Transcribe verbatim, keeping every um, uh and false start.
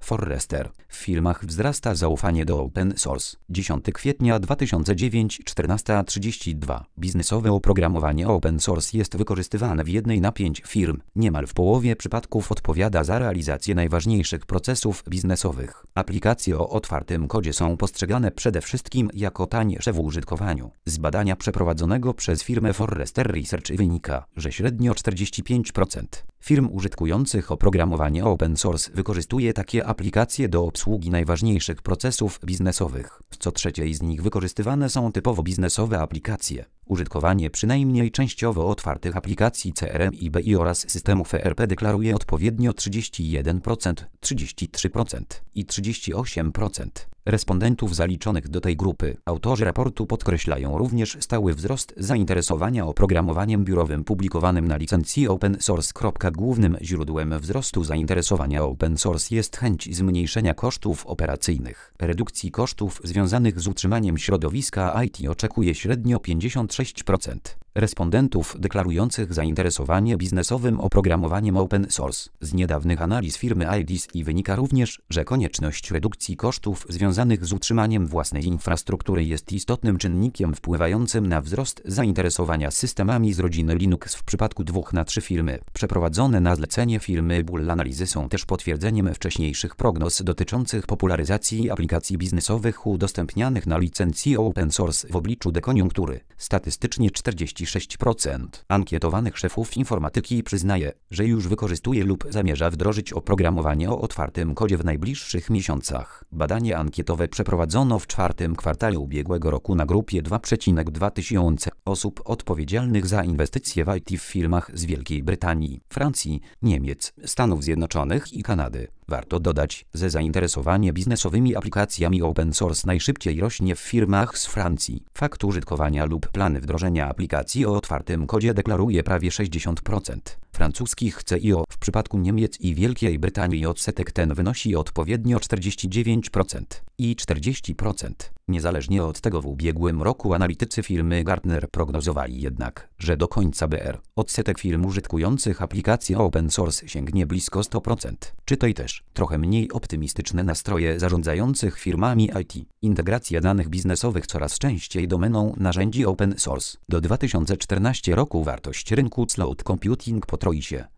Forrester. W firmach wzrasta zaufanie do open source. dziesiątego kwietnia dwa tysiące dziewiątego, czternasta trzydzieści dwa. Biznesowe oprogramowanie open source jest wykorzystywane w jednej na pięć firm. Niemal w połowie przypadków odpowiada za realizację najważniejszych procesów biznesowych. Aplikacje o otwartym kodzie są postrzegane przede wszystkim jako tańsze w użytkowaniu. Z badania przeprowadzonego przez firmę Forrester Research wynika, że średnio czterdzieści pięć procent firm użytkujących oprogramowanie open source wykorzystuje takie aplikacje do obsługi najważniejszych procesów biznesowych. Co trzeciej z nich wykorzystywane są typowo biznesowe aplikacje. Użytkowanie przynajmniej częściowo otwartych aplikacji C R M i B I oraz systemów E R P deklaruje odpowiednio trzydzieści jeden procent, trzydzieści trzy procent i trzydzieści osiem procent respondentów zaliczonych do tej grupy. Autorzy raportu podkreślają również stały wzrost zainteresowania oprogramowaniem biurowym publikowanym na licencji open source. Głównym źródłem wzrostu zainteresowania open source jest chęć zmniejszenia kosztów operacyjnych. Redukcji kosztów związanych z utrzymaniem środowiska I T oczekuje średnio pięćdziesiąt sześć procent respondentów deklarujących zainteresowanie biznesowym oprogramowaniem open source. Z niedawnych analiz firmy I D C wynika również, że konieczność redukcji kosztów związanych z utrzymaniem własnej infrastruktury jest istotnym czynnikiem wpływającym na wzrost zainteresowania systemami z rodziny Linux w przypadku dwóch na trzy firmy. Przeprowadzone na zlecenie firmy Bull analizy są też potwierdzeniem wcześniejszych prognoz dotyczących popularyzacji aplikacji biznesowych udostępnianych na licencji open source w obliczu dekoniunktury. Statystycznie czterdzieści sześć procent ankietowanych szefów informatyki przyznaje, że już wykorzystuje lub zamierza wdrożyć oprogramowanie o otwartym kodzie w najbliższych miesiącach. Badanie ankietowe przeprowadzono w czwartym kwartale ubiegłego roku na grupie dwa przecinek dwa tysiące osób odpowiedzialnych za inwestycje w I T w firmach z Wielkiej Brytanii, Francji, Niemiec, Stanów Zjednoczonych i Kanady. Warto dodać, że zainteresowanie biznesowymi aplikacjami open source najszybciej rośnie w firmach z Francji. Fakt użytkowania lub plany wdrożenia aplikacji o otwartym kodzie deklaruje prawie sześćdziesiąt procent francuskich C I O. W przypadku Niemiec i Wielkiej Brytanii odsetek ten wynosi odpowiednio czterdzieści dziewięć procent i czterdzieści procent. Niezależnie od tego w ubiegłym roku analitycy firmy Gartner prognozowali jednak, że do końca B R odsetek firm użytkujących aplikacje open source sięgnie blisko sto procent. Czytaj też trochę mniej optymistyczne nastroje zarządzających firmami I T. Integracja danych biznesowych coraz częściej domeną narzędzi open source. Do dwa tysiące czternastego roku wartość rynku cloud computing potroi się.